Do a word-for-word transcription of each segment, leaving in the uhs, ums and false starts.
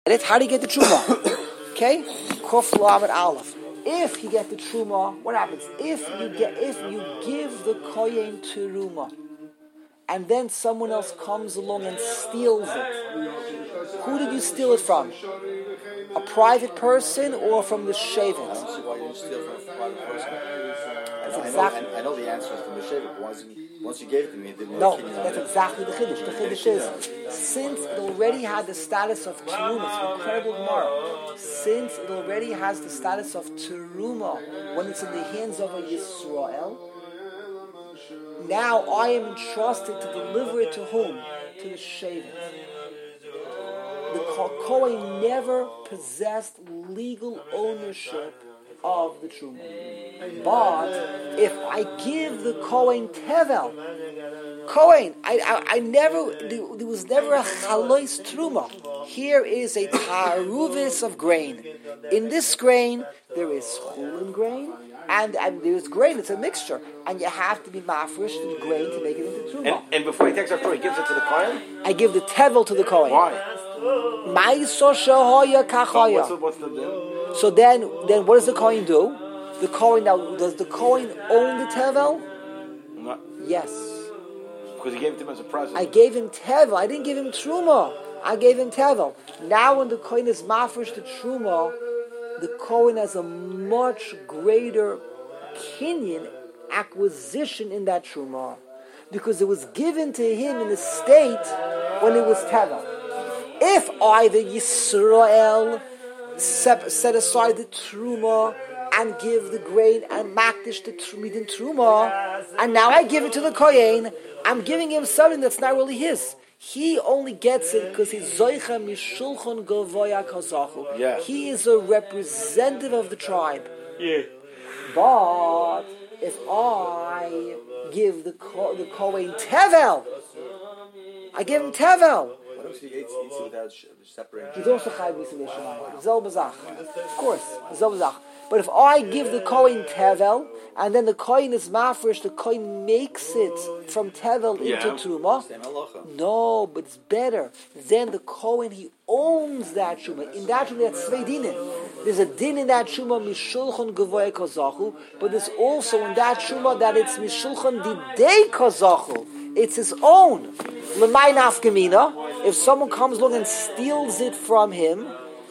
How do you get the truma? Okay, Kuf Lamed Aleph. If you get the truma, what happens? If you get, if you give the kohen teruma, and then someone else comes along and steals it, who did you steal it from? A private person or from the shevet? I don't see why you didn't steal from a private person. That's I, exactly. know, I know the answer is from the shevet. Once you, once you gave it to me, it didn't No, work. that's exactly the chiddush. The chiddush is, since it already had the status of teruma, it's an incredible gemara. Since it already has the status of teruma when it's in the hands of a Yisrael, now I am entrusted to deliver it to whom? To the shevet. The Kohen never possessed legal ownership of the truma. But if I give the Kohen tevel, Kohen, I, I, I never, there was never a chalois truma. Here is a taruvis of grain. In this grain, there is chulin grain, and, and there is grain. It's a mixture, and you have to be mafresh the grain to make it into truma. And, and before he takes our truma, he gives it to the Kohen? I give the tevel to the Kohen. Why? Ma'isa shehoya kachoya. So what's the, what's the So then, then what does the Kohen do? The Kohen now, does the Kohen own the tevel? No. Yes. Because he gave it to him as a present. I gave him tevel. I didn't give him truma. I gave him tevel. Now, when the Kohen is mafresh the truma, the Kohen has a much greater kinyan acquisition in that truma, because it was given to him in the state when it was tevel. If I, the Yisrael, set aside the truma and give the grain and makdish the midin truma, and now I give it to the kohen, I'm giving him something that's not really his. He only gets it because he's zoicha mishulchon gavoya kazachu. Yeah. He is a representative of the tribe. Yeah. But if I give the ko- the kohen tevel, I give him tevel. What if he eats, eats it without separating? He's also chayv b'sivei shemayim. Zel b'zach. Of course, zel b'zach. But if I give the kohen tevel, and then the kohen is mafresh, the kohen makes it from tevel Yeah. into truma. Same halacha. No, but it's better. Then the kohen, he owns that truma. In that truma, that's zwei dinim. There's a din in that truma mishulchon gavoy kazachu, but there's also in that truma that it's mishulchon didei kazachu. It's his own. L'may nafkamina. If someone comes along and steals it from him,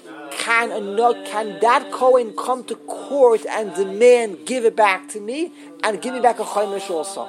can a, can that Kohen come to court and demand, give it back to me, and give me back a chaimish also?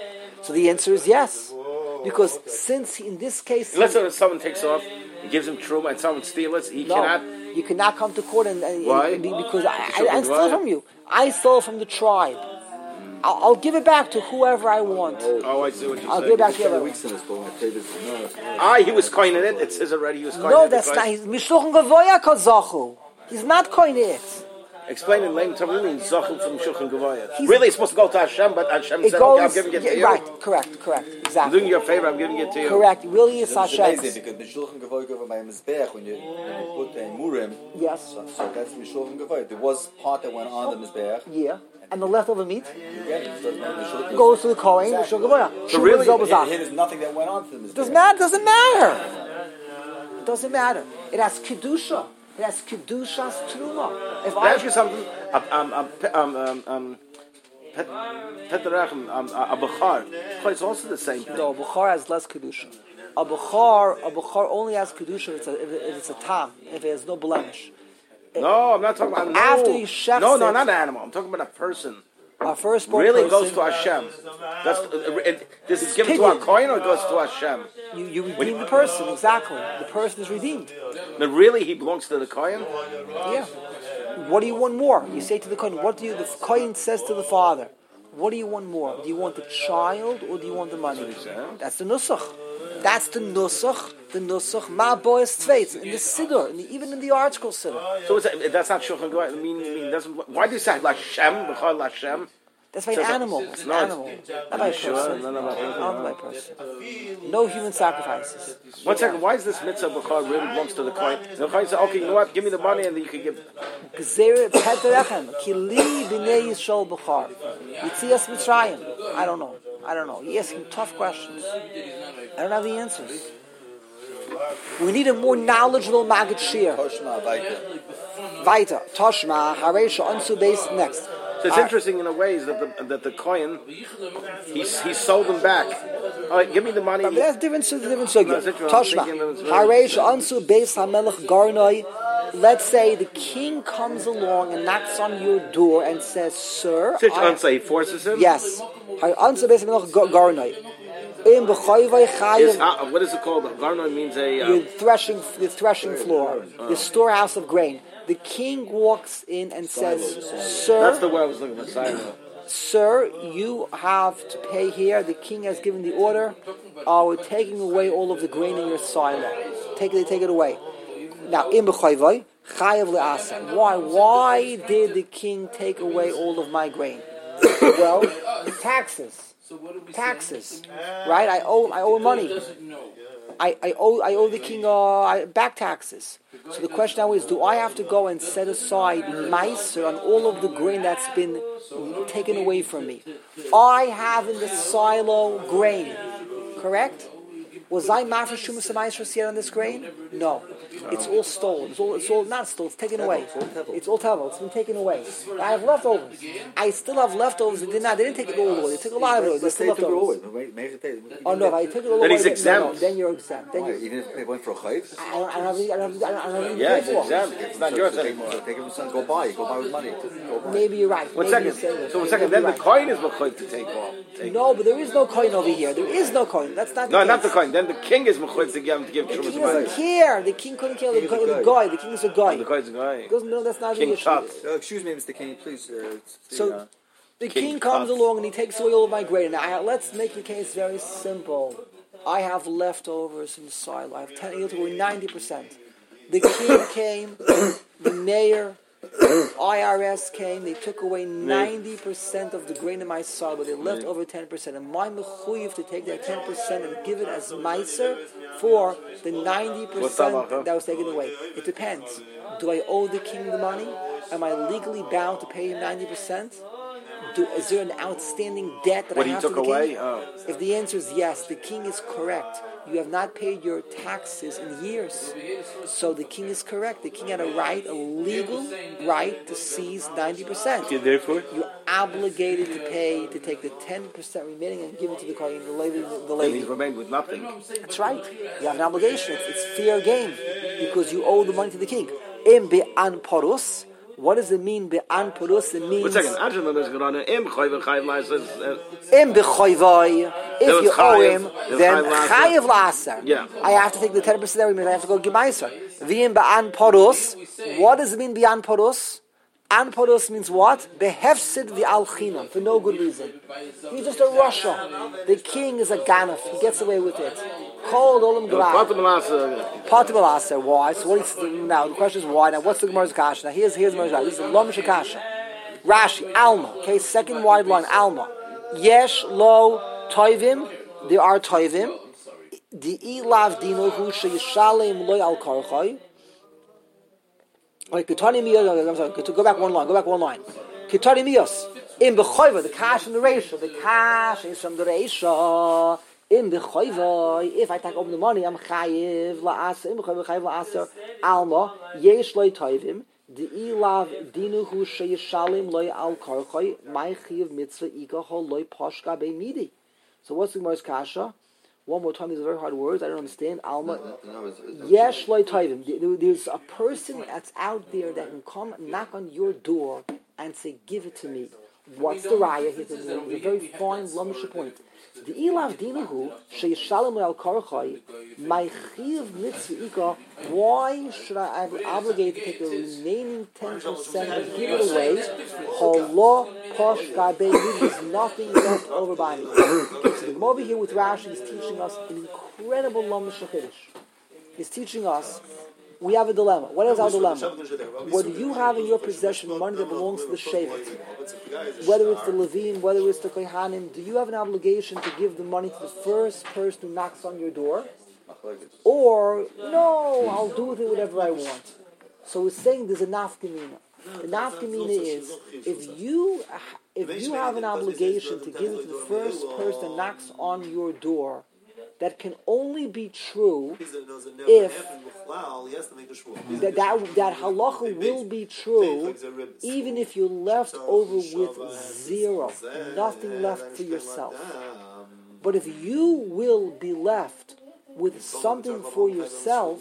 So the answer is yes. Because since in this case... Let's say someone takes off, he gives him truma, and someone steals it, he no, cannot... you cannot come to court and... and Why? and because I, I, I stole from you. I stole from the tribe. I'll, I'll give it back to whoever I want. Oh, I see what you're I'll saying. give it back to whoever I Weeks want. in this, but when I paid this, no, Ah, he was coining it. It says already he was coining No, it. that's because- not... He's Mishlochon Gavoya Kazachu. He's not coining it. Explain in layman terms, what do you mean Zachum from Shulchan Gavaya? He's- Really, it's supposed to go to Hashem, but Hashem It said, goes... okay, I'm giving it to yeah, you. right, correct, correct, I'm exactly. doing you a favor, I'm giving it to you. Correct, really is It's Hashem's. amazing because Mishulchan Gavoy over by Mizbeach, when you, when you put a Murim, Yes. so, so that's Mishulchan Gavoy. There was part that went on the Mizbeach. Yeah. And the leftover meat Again, it doesn't matter. Mishulchan goes to the Kohen, Exactly. Mishlochon Gavoya. So really, Shuvah Here, Zobazach. here there's nothing that went on to the Mizbeach. Doesn't matter, doesn't matter. It doesn't matter. It has Kedusha. It has Kedushas Truma. If Can I ask you something? Um, um, um, um, um, um, Pet- Peterachem, um, a Bechar. It's also the same thing. No, a Bukhar has less Kedusha. A Bukhar, a Bukhar only has Kedusha if it's a, if it- if it's a tam, if it has no blemish. No, I'm not talking about... No, After he shechs no, no, it- not an animal. I'm talking about a person. Our firstborn Really person, goes to Hashem. That's, uh, it, this is given to Pidyon. our coin or it goes to Hashem? you, you redeem the person, exactly. The person is redeemed. But really, he belongs to the coin? Yeah. What do you want more? You say to the Kohen, what do you, the Kohen says to the father, what do you want more? Do you want the child or do you want the money? That's the Nusach. That's the Nusach, the Nusach, Ma Boas Tzveitz, in the Siddur, in the, even in the article Siddur. So it's, that's not Shulchan Gavaya. I mean, I mean, that's, why do you say Lashem, Bechar Lashem? That's by an So- animal. It's an No, it's- animal. Not by a sure? person. No, no, no. Not by a person. No human sacrifices. One second, why is this mitzvah Bechar really belongs to the coin? The coin says, okay, you know what, give me the money and then you can give... Gzeir Peterechem, Kili B'nei Yisrael B'char. Yitzias Mitzrayim. I don't know. I don't know. He asking tough questions. I don't have the answers. We need a more knowledgeable Maggid Shir. Toshma, weiter. Weiter. Toshma, Haresha, Ansu Beis, next. So it's interesting in a way is that the that the coin he he sold them back. All right, give me the money. But that's different. Different sugya. No, Toshma, Haresh Ansu Beis Hamelech Garnoi. Let's say the king comes along and knocks on your door and says, "Sir." Such I, answer, he forces him. yes. Ansu Beis Hamelech Garnoi. In B'chayvay Is, Chayim. uh, what is it called? Garno means a. Uh, Your threshing, the threshing floor, the storehouse of grain. The king walks in and says, "Sir." that's the way I was looking for. Silo. Sir, you have to pay here. The king has given the order. Uh, we're taking away all of the grain in your silo. Take it, take it away. Now, in b'chayvay, chayav le'asa. Why? Why did the king take away all of my grain? Well, taxes. Taxes, right? I owe, I owe money. I, I owe, I owe the king uh, back taxes. So the question now is: do I have to go and set aside meiser on all of the grain that's been taken away from me? I have in the silo grain, correct? Was I mafresh shumas meiser yet on this grain? No, it's all stolen. It's all, it's all not stolen. It's taken away. It's all tevel. It's been taken away. I have leftovers. I still have leftovers. They did not. They didn't take it all away. They took a lot of it. There's still leftovers. Oh no! If I took it all Then away, he's then, exempt. no, no, then you're exempt. Then Why? you're, Even if they went for a chayv? I don't, I don't have any. I don't have, I don't have any Yeah, to it's pay for. exempt. It's not yours So anymore. take him son, go buy. Go buy with money. Go buy. Maybe you're right. One Maybe second. you're saying So one it. second. Maybe Then the you're right. coin is mechoy to take off. Take. No, but there is no coin over here. There is no coin. That's not. No, the not the case. coin. Then the king is mechoy to give to give The king Trumas doesn't money. care. The king couldn't care. The king is a guy. The king is a guy. Oh, the coin's a guy. He doesn't know that's not King the issue. Tut. Uh, excuse me, Mister King, please. Uh, So uh, the King king comes Tut. along and he takes away all of my grain. Now I, let's make the case very simple. I have leftovers in the silo. I have ten. He'll take away ninety percent. The king came. The mayor, I R S came. They took away ninety percent of the grain in my silo, but they left over ten percent. And my mechuyev to take that ten percent and give it as meiser for the ninety percent that was taken away. It depends. Do I owe the king the money? Am I legally bound to pay him ninety percent? Do, is there an outstanding debt that What I he have took to the away? king? Oh. If the answer is yes, the king is correct. You have not paid your taxes in years. So the king is correct. The king had a right, a legal right to seize ninety percent. Therefore, You're obligated to pay, to take the ten percent remaining and give it to the kohen, the lady. The and lady. he's remained with nothing. That's right. You have an obligation. It's, it's fair game because you owe the money to the king. Im be'an porus. What does it mean be'an porus? It means One second. Angela is going on. Im chayv chayv license. im b'chayvai. If was you owe chayiv. him, There was then chayiv chayiv la'aser. Yeah. I have to take the ten percent that remains. I have to go give meiser. V'im be'an porus. What does it mean be'an porus? An porus means what? Behefsid v'al chinam, for no good reason. He's just a Russia. The king is a ganef. He gets away with it. Called olam grab. Patim aser. Why? So what is now? The question is why? Now what's the Gemara's kasha? Now here's here's the Gemara's kasha. This is Lomish kasha. Rashi Alma. Okay, second wide line Alma. Yesh lo toivim. There are toivim. The ilav dino hu sheyishalem loy al karchay. Like Ketani Miyos, I'm sorry, go back one line, go back one line. Ketani Miyos, in Bechoiva, the cash from the Reisha, the cash is from the Reisha. In Bechoiva, if I take over the money, I'm Chayiv, La'asa, in Bechoiva, Chayiv, La'asa, Alma, Yesh Loi Toivim, the Ilav Dinuhu Sheyishalim Loi Al Karchoi, My Chiv Mitzvah Ika Ho Loi Poshka Be Midi. So what's the Gemara's kasha? One more time, these are very hard words. I don't understand. Alma. Yesh loy toivim. There's a person that's out there that can come knock on your door and say, "Give it to me." What's the raya? Here's a, a very fine lumbisha point. The ilav dinahu sheyishalem al karchai my chiv mitzvah ika. Why should I be obligated to take the remaining ten percent and give it away? Holo posh gabe. There's nothing left over by me. Okay, so the Gemara over here with Rashi is teaching us an incredible lumbisha chiddush. He's teaching us. We have a dilemma. What is our dilemma? What you have in your possession, money that belongs to the Shevet, whether it's the Levim, whether it's the Kohanim, do you have an obligation to give the money to the first person who knocks on your door? Or, no, I'll do with it whatever I want. So we're saying there's a nafkamina. The nafkamina is, if you, if you have an obligation to give it to the first person that knocks on your door, that can only be true If it doesn't never if happen with Lal, he has to make a shvuah. that, that, that halacha will be true even if you're left over with zero, nothing left for yourself. But if you will be left with something for yourself,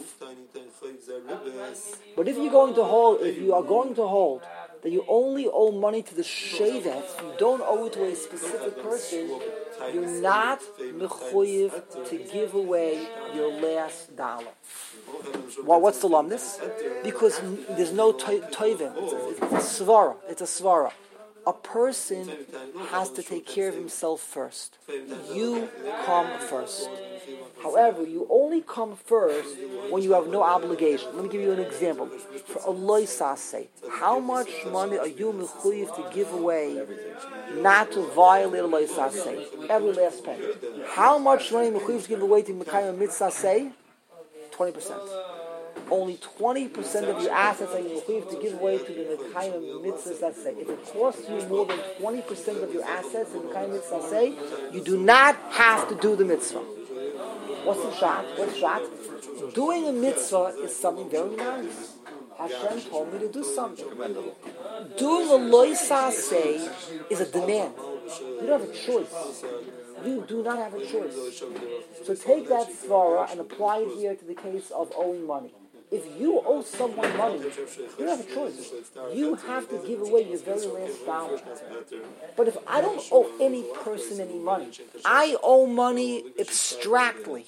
but if you're going to hold, if you are going to hold that you only owe money to the shevet, you don't owe it to a specific person, you're not mechuyev to give away your last dollar. Well, what's the lumnus? Because there's no toivim. It's a, it's a svara. It's a svara. A person has to take care of himself first. You come first. However, you only come first when you have no obligation. Let me give you an example. For a loisase, how much money are you mechuyev to give away not to violate a loisase? Every last penny. How much money are you mechuyev to give away to mekayim mitzaseh? twenty percent. Only twenty percent of your assets are you mechuyev to give away to the mekayim mitzaseh. If it costs you more than twenty percent of your assets in mekayim mitzaseh, you do not have to do the mitzvah. What's the shot? What's the shot? Doing a mitzvah is something very nice. Hashem told me to do something. Doing a loisaseh is a demand. You don't have a choice. You do not have a choice. So take that svara and apply it here to the case of owing money. If you owe someone money, you don't have a choice. You have to give away your very last dollar. But if I don't owe any person any money, I owe money abstractly.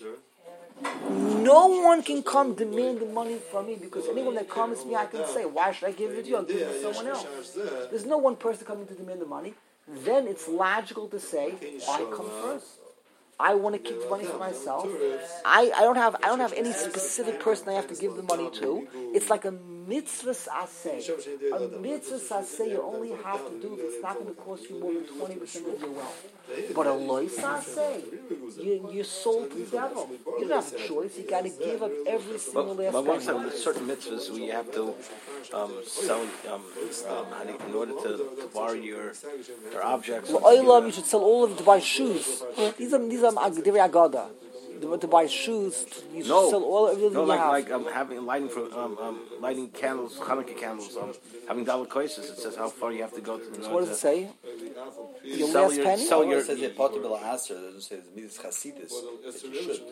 No one can come demanding money from me because anyone that comes to me, I can say, why should I give it to you? I'll give it to someone else. There's no one person coming to demand the money. Then it's logical to say, I come first. I want to keep the money for myself. I, I don't have I don't have any specific person I have to give the money to. It's like a mitzvah aseh. A mitzvah aseh you only have to do if it's not going to cost you more than twenty percent of your wealth. But a lois aseh, you, you're sold to the devil. You don't have a choice. You got to give up every single last But once penny. with certain mitzvahs, we have to um, sell um, um, in order to, to borrow your your objects. Well, oilam, you should sell all of it to buy shoes. These are these are agdiri agada. To buy shoes, you should No. sell all everything No, you like have. like um, having lighting for um, um, lighting candles, Hanukkah candles, um, having dollar coises. It says how far you have to go to. So what does it say? Your Sell last your- penny? sell It your- says here, Potable Aser, it doesn't say it's Midas Chasidis. That you should.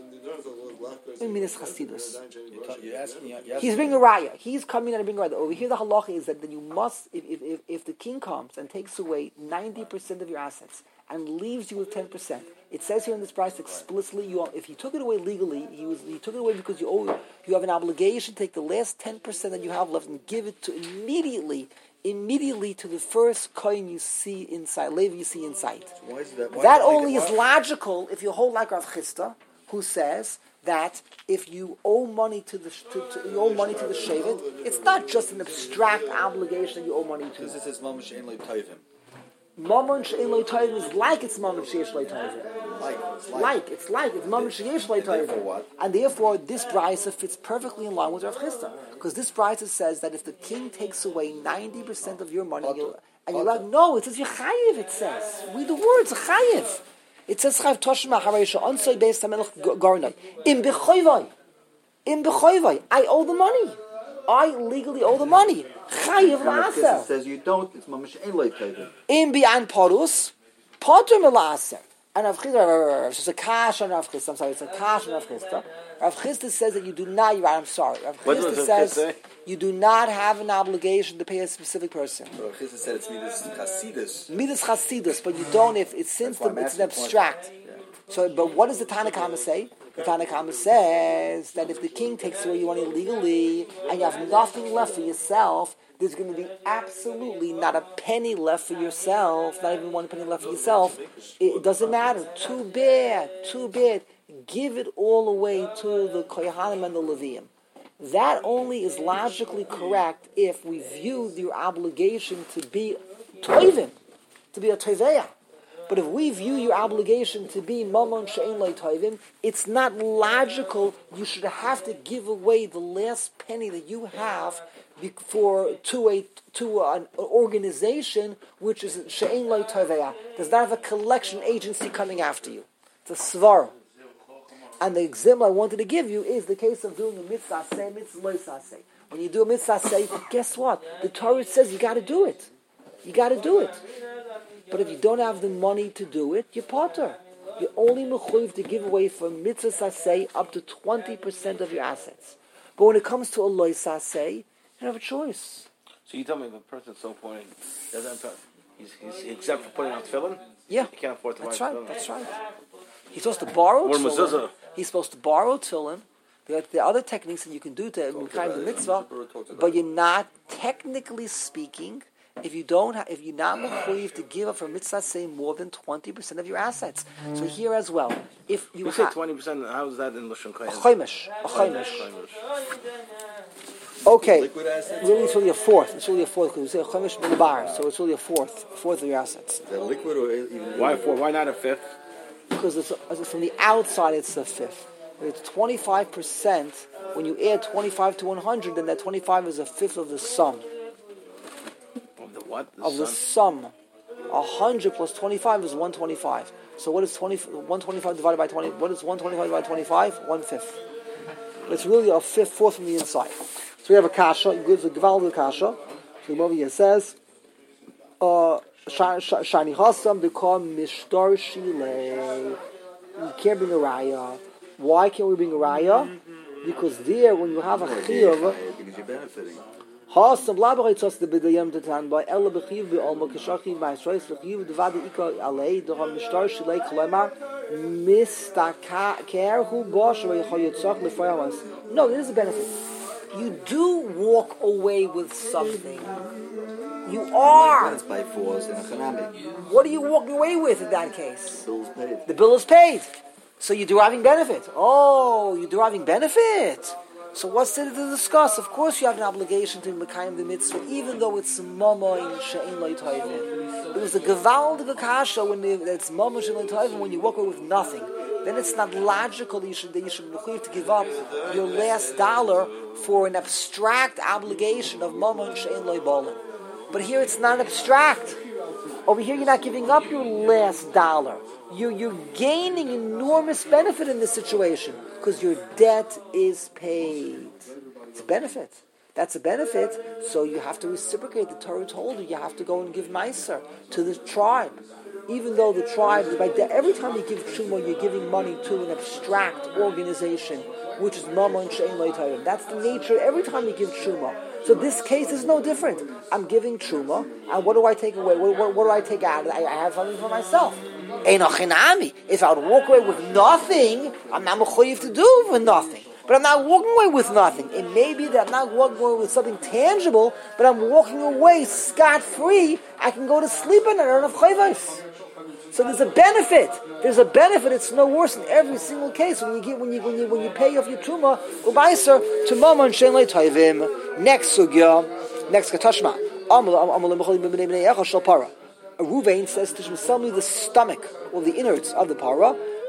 What do you mean it's chasidus? You're, ta- you're asking, you're asking He's bringing a raya. He's coming and bringing a raya. Over here, the halacha is that, that you must, if, if, if, if the king comes and takes away ninety percent of your assets and leaves you with ten percent, it says here in this price explicitly, you if he took it away legally, he was he took it away because you owe, you have an obligation to take the last ten percent that you have left and give it to immediately, immediately to the first coin you see inside, lev you see inside. Why is that? Why That is it like only it- is logical if you hold like Rav Chisda, who says that if you owe money to the to, to, you owe money to the shevet, it's not just an abstract obligation that you owe money to. Because it says Mamash Ein Lo Tovim. Mammon she'en lo tovim is like it's mammon she'esh lo tovim. Like, it's like. Like it's like it's mammon she'esh lo And therefore tovim. what? And therefore, this brisa fits perfectly in line with Rav Chisda, because this brisa says that if the king takes away ninety percent of your money, you and you're like, no, it says you chayiv. It says read the words chayiv. It says chayiv toshma hareisha ansoi beis hamelach garnoi im b'choivai im b'choivai. I owe the money. I legally owe the money. Chayiv Because it la'aser. says you don't, it's Mamash Ein Lo Tovim. Im bi'an parus potter mela'aser. And Rav Chisda, it's a kash on Rav Chisda. I'm sorry, it's a kash on Rav Chisda. Rav Chisda says that you do not. You're right. I'm sorry. Rav What Chisda does Rav says Chisda say? you do not have an obligation to pay a specific person. But Chizah said it's Midas Chasidis. Midas chasidus, but you don't if it's since That's why the, I'm it's an asking abstract. Yeah. So, but what does the Tanakhama say? The Tanakhama says that if the king takes away your money legally and you have nothing left for yourself, there's going to be absolutely not a penny left for yourself, not even one penny left for yourself. It doesn't matter. Too bad, too bad. Give it all away to the Kohanim and the Leviim. That only is logically correct if we view your obligation to be toivim, to be a toiveya. But if we view your obligation to be mamon she'en lo tovim, it's not logical. You should have to give away the last penny that you have for to a to an organization which is she'en lo toveya. Does not have a collection agency coming after you. It's a svar. And the example I wanted to give you is the case of doing a mitzvah say, mitzvah lo say. When you do a mitzvah say, guess what? The Torah says you got to do it. You got to do it. But if you don't have the money to do it, you're potter. You're only mechuyev to give away for mitzvah say up to twenty percent of your assets. But when it comes to a lo say, you don't have a choice. So you tell me if a person's so poor, doesn't he's, he's exempt for putting on tefillin? Yeah, he can't afford to that's buy right. tefillin. That's right. He's supposed to borrow Or tefillin. mezuzah. He's supposed to borrow tefillin. There are other techniques that you can do to kind the mitzvah, but you're not, technically speaking, if you don't, ha- if you're not mechuyev to give up for mitzvah, say more than twenty percent of your assets. So here as well, if you, You ha- say twenty percent. How is that in Lashon a Kohen? chaimish, a chaimish. Okay, Liquid assets? really, it's really a fourth. It's really a fourth because we say a chaimish bar, so it's really a fourth, a fourth of your assets. They're liquid or even Why four? Why not a fifth? Because it's, it's from the outside, it's a fifth. If it's twenty-five percent, when you add twenty-five to one hundred, then that twenty-five is a fifth of the sum. Of the what? The of the sun? sum. one hundred plus twenty-five is one hundred twenty-five. So what is twenty, one hundred twenty-five divided by twenty? What is one hundred twenty-five divided by twenty-five? One fifth. It's really a fifth, fourth from the inside. So we have a kasha. It gives a Gvaldi kasha. So the over here says, uh, Shani Hassam become Mishtar Shile. You can't bring a raya. Why can't we bring a raya? Because there, when you have a chiyuv, because you're benefiting. Hassam laberait sos de bidayam tetan by ella bechiv be alma kashachiv by shreis bechiv de vade ika alei do ham mishtar shlei klema mistaka care who bosh ve choyotzach lefayamas. No, there is a benefit. You do walk away with something. You are. It's by force and a chanami. What are you walking away with in that case? Bills paid. The bill is paid. So you're deriving benefit. Oh, you're deriving benefit. So what's there to discuss? Of course you have an obligation to Mekayim the mitzvah, even though it's mama in she'en lo yitayvin. It was a gevaldige kasha when it's mama she'en lo yitayvin, when you walk away with nothing. Then it's not logical that you should, that you should to give up your last dollar for an abstract obligation of mama and she'en lo yitayvin. But here it's not abstract. Over here you're not giving up your last dollar. You're, you're gaining enormous benefit in this situation because your debt is paid. It's a benefit. That's a benefit, so you have to reciprocate. The Torah told you you have to go and give meiser to the tribe. Even though the tribe, by de- every time you give truma, you're giving money to an abstract organization, which is mama and she'en lo yitayvin. That's the nature every time you give truma. So this case is no different. I'm giving truma, and what do I take away? What, what, what do I take out? I, I have something for myself. Ein achinami. If I would walk away with nothing, I'm not mechuyev to do with nothing. But I'm not walking away with nothing. It may be that I'm not walking away with something tangible, but I'm walking away scot-free. I can go to sleep and I don't have chayvos. So there's a benefit. There's a benefit. It's no worse in every single case when you get when you when you when you pay off your truma ubaiser to mama and she'en lo yitayvin. Next sugya, next katashma. Ruvain says to sell me the stomach or the innards of the para.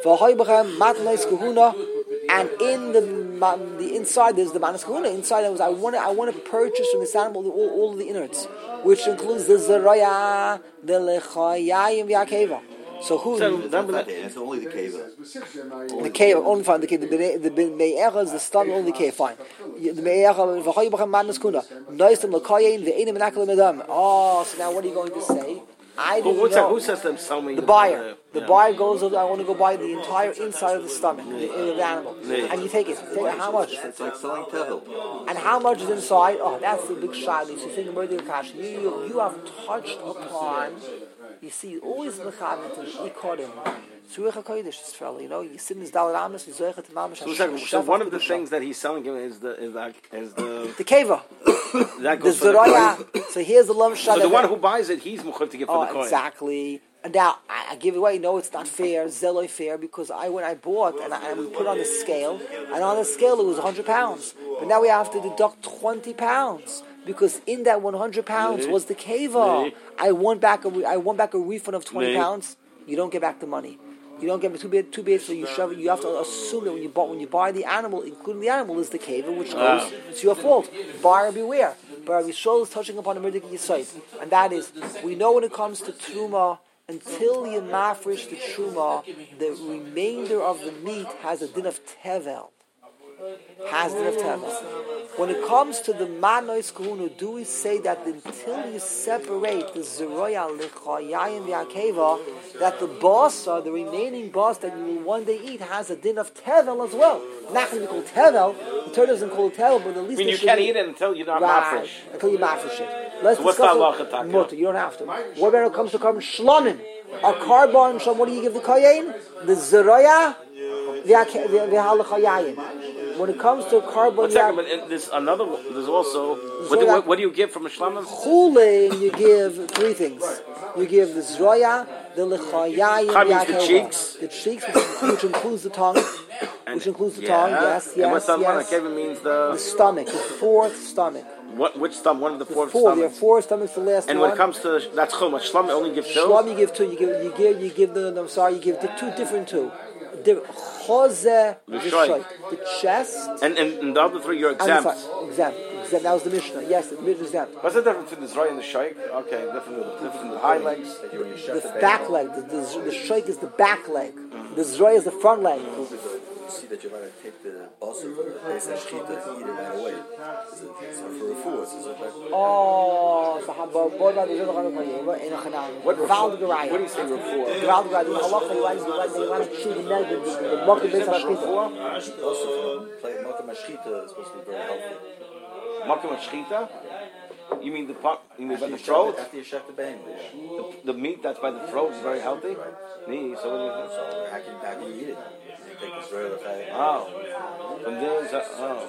And in the the inside there's the manas kahuna. Inside I was I want to I want to purchase from this animal all, all of the innards, which includes the zeraya, the lechayim, the akeva. So who? So that, it's only the keva. The cave only fine. The cave, the the me'era is the stomach only cave. Fine. The me'era v'chayibachem manas kahuna. Noisem lekayin ve'enim menakal medam. Oh, so now what are you going to say? I didn't Who, know. who says them sell me? The buyer. Uh, the yeah. buyer goes, I want to go buy the entire inside of the stomach of the, the animal. And you take it. Take it. How much? It's like selling tevel. And how much is inside? Oh, that's the big shot. You see, think murder cash. You, you you have touched upon. You see, always mechaber to the ikodim. Zuach HaKodesh, this fellow, you know, you sit in his Dalet Amos, you zoich et mamash. So, so one of the things that he's selling him is the is the is the the keva. That The goes for the zeraya. coin. So here's the lump shot. So the one who buys it, he's mechuyev to give for Oh, the coin. exactly. And now I, I give away. No, it's not fair. Zeloi fair because I when I bought and, I, and we put on the scale, and on the scale it was one hundred pounds. But now we have to deduct twenty pounds because in that one hundred pounds was the keva. I want back a re- I want back a refund of twenty pounds. You don't get back the money. You don't get two bid, two bids, so you shove it. You have to assume that when you buy when you buy the animal, including the animal, is the keva, which goes. Ah. It's your fault. Buyer beware. But Rabbi Shol is touching upon a murdik yisayt, and that is we know when it comes to truma until you mafresh the truma, the remainder of the meat has a din of tevel. Has a din of tevel. When it comes to the manois kahuna, do we say that until you separate the zeroya lechayayim v'akeva, that the basa, the remaining basa that you will one day eat, has a din of tevel as well? Not going to be called tevel. The Torah doesn't call it tevel, but at least I mean, you can't eat it until you're not right, mafresh. until you mafresh it. Let's So what's the discuss halacha, it. Mutter, you don't have to. What about it comes to carbon shlomim? Or carbon shlom, what do you give the koyin? The zeroya v'halachayayim. When it comes to carbon, one second, but in this another. There's also what do, what, what do you give from a shlamim? Chulin, you give three things. You give the zroya, the lechayayim, the cheeks, the cheeks, which, which includes the tongue, and, which includes the yeah. tongue. Yes, yes, and what's the yes. Kevin means the the stomach, the fourth stomach. What which stomach? One of the The four four, there are stomachs. four stomachs. The last And one. when it comes to that's chumash, shlam only give two. Shlam, you give two. You give, you give, you give the. I'm sorry, you give the two different two. The chozeh, the shoy, the chest, and, and and the other three you're exempt. And the, exempt, exempt. That was the Mishnah. Yes, the Mishnah is exempt. What's the difference between the zroy and the shaykh? Okay, different, different the high legs. The back leg. The, the, the shaykh is the back leg. The zroy is the front leg. See that you're going to take the also from the base and shechita and eat it right away. So for a food, it's like oh, so how about boy by the zero hundred kayeva in a chanam? What Val garaya? What do you say refuah? Val garaya. The halacha you like you like they want to chew the neck the the mock the base of shechita. also play makom shechita is supposed to be very healthy. Makom shechita? You mean the pop? You mean by the After throat? After you shech the bang, The, the meat that's by the throat is very healthy. Nee, so what do you think? so how can how can you eat it? You take Israel okay? Oh, from there is a, oh.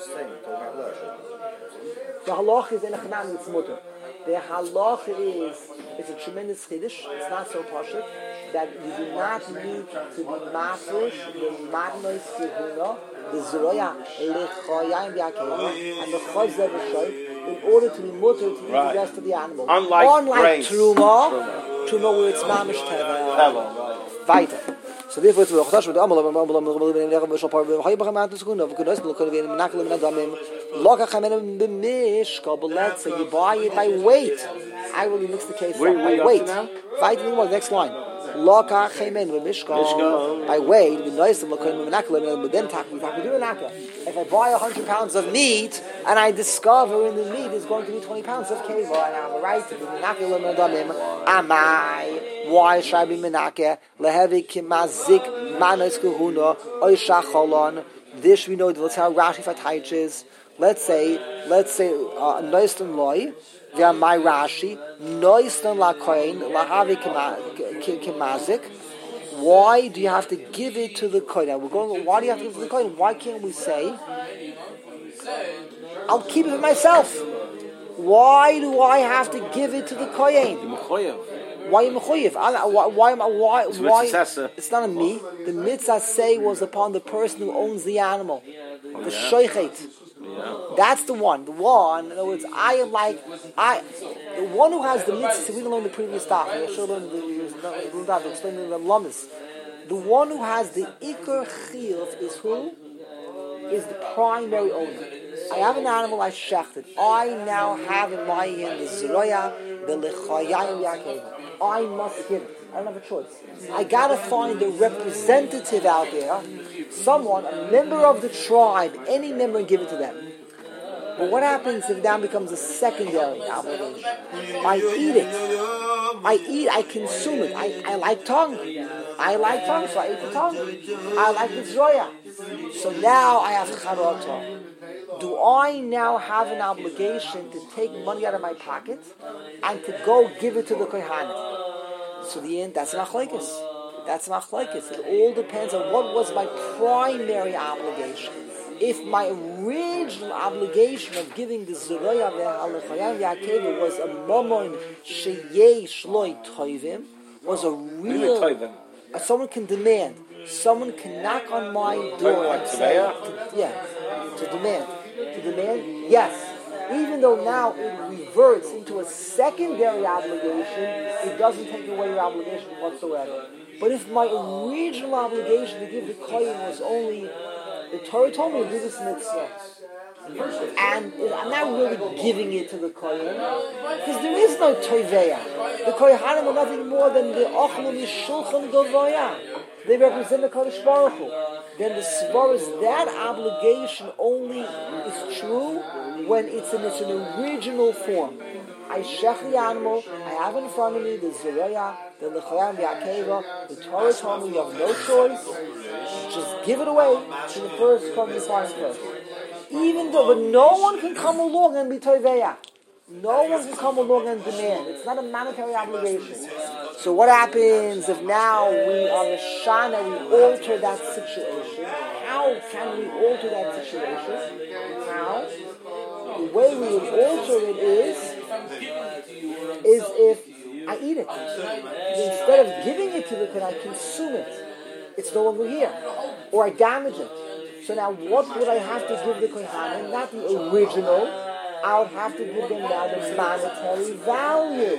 The halacha is in a chanam it's mutter. The halacha is it's a tremendous chiddush. It's not so pashut that you do not need to be mafresh the matnos kehuna, the zroya lechayim v'akeva, and the chazeh v'shoy in order to be mutter to eat Right. the rest of the animal. Unlike Unlike grains. truma, truma where it's mamish tevel. Tevel, right. Weiter. So therefore, it's a chodesh with the amal, amal, amal, amal, amal, amal, amal, shopar, v'chayim b'chem ma'at n'sukuna, v'kunos, v'lokon, v'yin, m'nakal, v'nadamim, lokach ha'menem b'mishka, but let's say you buy it by weight. I will mix the case up Where- by where you up weight. to now? Weiter, the next line. Lokach ha'menem b'mishka, Mishka. by weight, v'nois, v'lokon, v'nakal, but then tak, tak, we do an akka. If I buy one hundred pounds of meat, and I discover in the meat is going to be twenty pounds of keva, and I have a right to be menakeh l'medamim, amai, why should I be menakeh? Lehevi kimazik manos kahuna, oy shacholon. This we know, that's how Rashi fataiches. Let's say, let's say, noiston loy, via my Rashi, noiston la koin, lahavi kimazik. Why do you have to give it to the kohen? Now we're going. Why do you have to give it to the kohen? Why can't we say, "I'll keep it for myself"? Why do I have to give it to the kohen? Why am I mechuyev? Why? Why am I? Why? It's Why? mitzvah. It's not on me. The mitzvah say was upon the person who owns the animal, the yeah. shoichet. Yeah. That's the one. The one. In other words, I am like I. The one who has the mitzvah. We don't learn the previous stuff. I should learn the explain the lamas. The one who has the ikar chiyuv is who? Is the primary owner. I have an animal I shechted. I now have in my hand the zroya, the lechayayim yakeva. I must give it. I don't have a choice. I gotta find a representative out there, someone, a member of the tribe, any member, and give it to them. But what happens if that becomes a secondary obligation? I eat it. I eat, I consume it. I, I like tongue. I like tongue, so I eat the tongue. I like the zroya. So now I have charata. Do I now have an obligation to take money out of my pocket and to go give it to the kohanim? So the end, that's machlekes. That's machlekes. It all depends on what was my primary obligation. If my original obligation of giving the Zeroya ve'halachayam Yaakov was a momon sheyesh loy toivim, was a real, uh, someone can demand, someone can knock on my door and say, to, yeah, to demand, to demand, yes. Even though now it reverts into a secondary obligation, it doesn't take away your obligation whatsoever. But if my original obligation to give the kohen was only, the Torah told me to do this mitzvah. and I'm not really giving it to the Kohen, because there is no Toiveya. The Kohanim are nothing more than the Ochlu Mishulchan Govoya. They represent the Kodesh Baruch Hu. Then the Svar is that obligation only is true when it's in its an original form. I shech the animal, I have in front of me the Zeraya, the Lechayam, the Akeva, the Torah told me you have no choice, just give it away to the first come, the final first. Even though, but no one can come along and be Toiveya. No one can come along and demand. It's not a monetary obligation. So what happens if now we on the Shana, we alter that situation? How can we alter that situation? How? The way we would alter it is, is if I eat it. Instead of giving it to the Kohen, I consume it. It's no longer here. Or I damage it. So now what would I have to give the Kohen? Not the original. I would have to give them now the monetary value.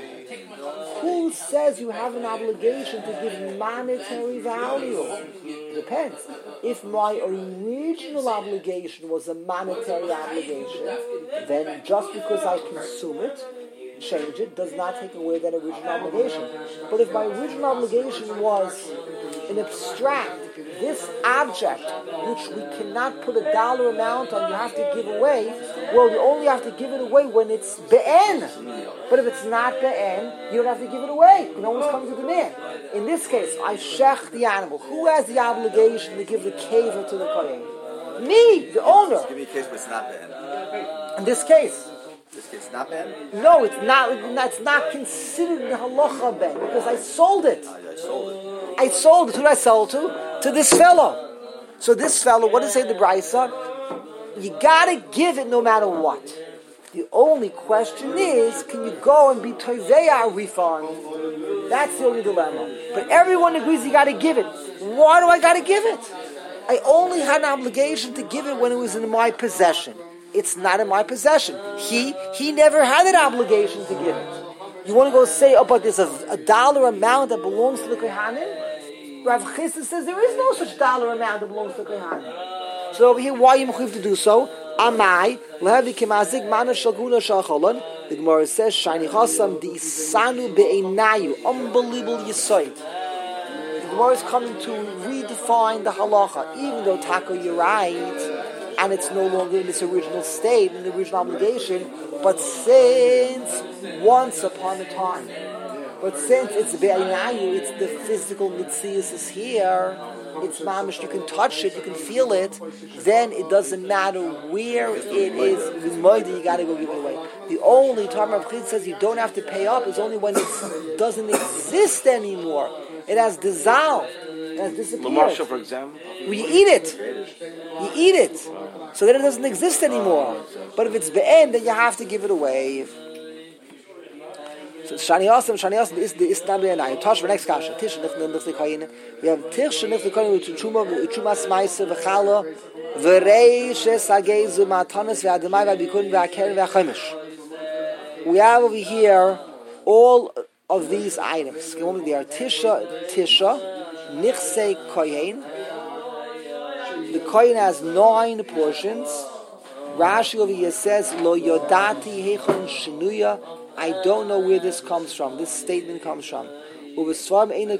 Who says you have an obligation to give monetary value? It depends. If my original obligation was a monetary obligation, then just because I consume it, change it, does not take away that original obligation. But if my original obligation was an abstract, this object, which we cannot put a dollar amount on, you have to give away, well, you only have to give it away when it's be'en. But if it's not be'en, you don't have to give it away. No one's coming to demand. In this case, I shech the animal. Who has the obligation to give the kaver to the kohen? Me, the owner. Give me a case where it's not be'en. In this case. This case not be'en? No, it's not. It's not considered in the halacha ben because I sold it. Oh, I sold it. I sold it. Who did I sell to? To this fellow. So this fellow, what does it say the Brisa? You gotta give it no matter what. The only question is, can you go and be toiveya a refund? That's the only dilemma. But everyone agrees you gotta give it. Why do I gotta give it? I only had an obligation to give it when it was in my possession. It's not in my possession. He he never had an obligation to give it. You want to go say, oh, but there's a, a dollar amount that belongs to the Kohanim? Rav Chisda says there is no such dollar amount that belongs to the Kohanim. So over here, why are you mechuyev to do so? Amai, lehavi kemazik mana shalguna shalcholon. The Gemara says, shani chasam di isanu be'einayu. Unbelievable yisoid. The Gemara is coming to redefine the halacha. Even though Tako, you're right, and it's no longer in its original state, in the original obligation, but since once upon a time, but since it's be'aynayu, it's the physical mitzias is here, it's mamish, you can touch it, you can feel it, then it doesn't matter where it is, the moida, you gotta go give it away. The only time Rav Chisda says you don't have to pay up is only when it doesn't exist anymore. It has dissolved. It has disappeared. Lamasha, for example. We eat it. You eat it. So then it doesn't exist anymore. But if it's be'en, then you have to give it away. So Shani Yosem, Shani Yosem is the Islam be'enayim. Tosh, the next kasha. Tish, nich l'koyin. We have tish, nich l'koyin, with chuma, chumas maise, v'chala, v'rei, shesagezu, ma'atanis, v'adamai, v'abikun, v'aker, v'achemish. We have over here all of these items. They are tisha, tisha, nichse koyin. The koyin has nine portions. Rashi over here says, Lo yodati heichon shinuya. I don't know where this comes from. This statement comes from. Over here,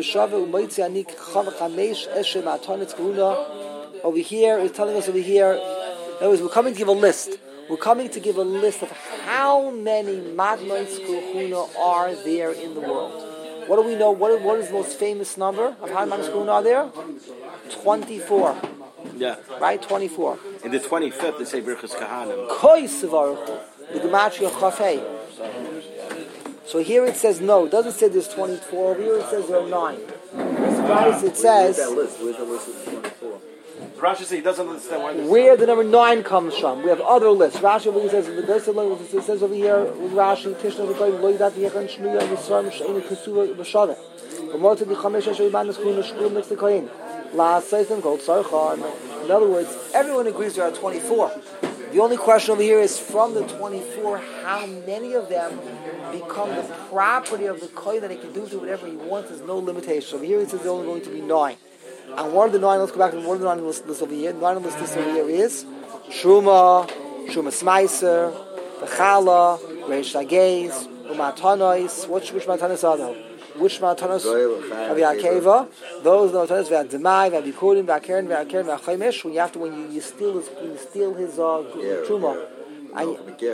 it's telling us over here, in other words, we're coming to give a list. We're coming to give a list of how many Matnos Kahuna are there in the world. What do we know? What, what is the most famous number of how many Matnos Kahuna are there? twenty-four. Yeah. Right? twenty-four. In the twenty-fifth, they say Birchas Kahanim. Koi Sevaruchu. The Gematria Chafei. So here it says no. It doesn't say there's twenty-four. Over here it says there are nine. Surprise, it says. Where's that list? Where's the list of twenty-four? Rashi says he doesn't understand why this Where the number nine comes from. We have other lists. Rashi over here says the it says over here with Rashi Tishna V'Koyim Lo Yidat Yechan Shnuya Yisrael Shein Kesuva B'Shaveh. V'Morta D'Chamesh Asher Yibanas Kuna Shkulim Next to Koyin. La Seisem Kol Tzarchan. In other words, everyone agrees there are twenty-four. The only question over here is from the twenty-four, how many of them become the property of the kohen that he can do with whatever he wants? There's no limitation. Over here it says there's only going to be nine. And one of the nine, let's go back to one of the nine lists over here. Nine on this list over here is Truma, Truma Smeiser, the Chala, Reish Lagez, Umatonois. Which which Matanos are those? Which Matanos? Rabbi Akiva. Those Matanos are Demai, Rabbi Kudim, Vakern, Vakern, Vachaimish. When you have to, when you, you steal his, when you steal his uh, Truma. And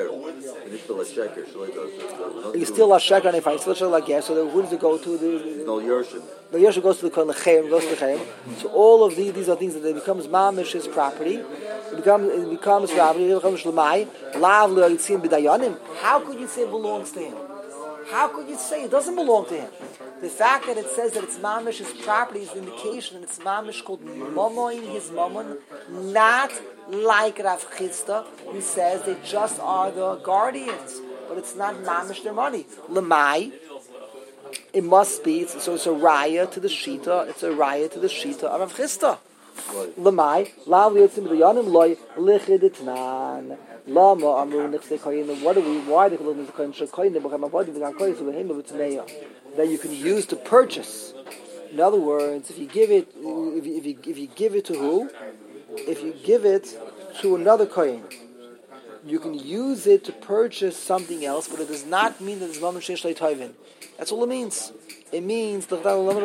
you still a sheker, and if I still sheker like yes, so the, who does it go to? The no Yerushin. The Yerushin goes to the Kohen Lechem, goes to the Lechem. So all of these, these are things that it becomes mamish his property. It becomes it becomes property. It becomes shlemai. Lav lo yitzim b'dayanim. How could you say it belongs to him? How could you say it doesn't belong to him? The fact that it says that it's mamish his property is the indication that it's mamish called mamoin his mammon, not like Rav Chisda, who says they just are the guardians, but it's not mamish their money. Lemai, it must be, it's, so it's a raya to the shita, it's a raya to the shita of Rav Chisda. Lemai, lav yotzim b'dayanim loy lichiditnan. Lama amru nechse koyin. What do we? Why do we look at koyin? Koyin b'chem avodim v'gan koyin so v'hem b'tmeya that you can use to purchase. In other words, if you give it, if you, if you if you give it to who? If you give it to another koyin, you can use it to purchase something else, but it does not mean that it's mamun sheish le'toivin. That's all it means. It means the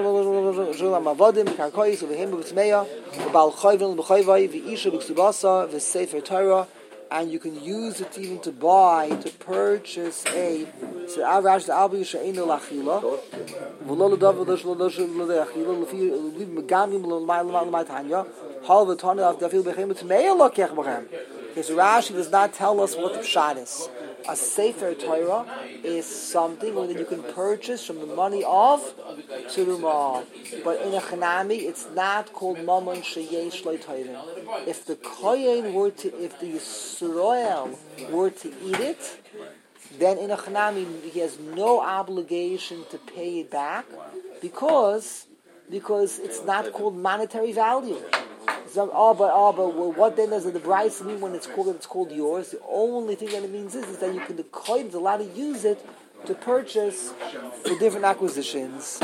avodim v'gan koyin so v'hem b'tmeya v'bal choivin l'b'choivai v'isha b'ksubasa v'sefer Torah. And you can use it even to buy, to purchase a. So Arash the Albi She'enu Lachila. V'lo l'dav v'lo shlo l'achila l'fi l'gamim l'may l'may l'may tanya. Hal v'tani av dafil b'chem b'tmei l'kech b'chem. Okay, so Rashi does not tell us what the pshat is. A Sefer Torah is something that you can purchase from the money of Tzurumah. But in a Chanami, it's not called Mammon Sheyesh Le'Toivin. If the Kohen were to, if the Yisrael were to eat it, then in a Chanami, he has no obligation to pay it back because, because it's not called monetary value. So, oh, but oh, but well, what then does the Bryce mean when it's called it's called yours? The only thing that it means is, is that you can the coin is allowed to use it to purchase for different acquisitions.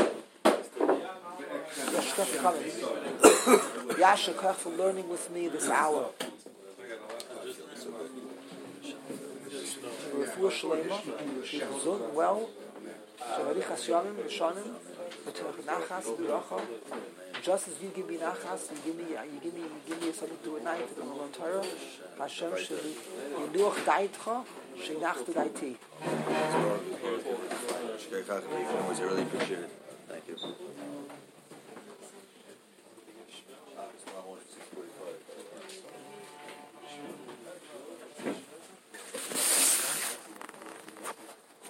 Yasha Koch for learning with me this hour. Refuah Shleima, gesund, well, Shevarichas Yamim, Shonim, Nachas, Biracha. Just as you give me nachas, you give me, you give me, you give me something to at night in the Torah. Hashem sheli yiduach daitcha, shenachtu daiti. I really appreciate it.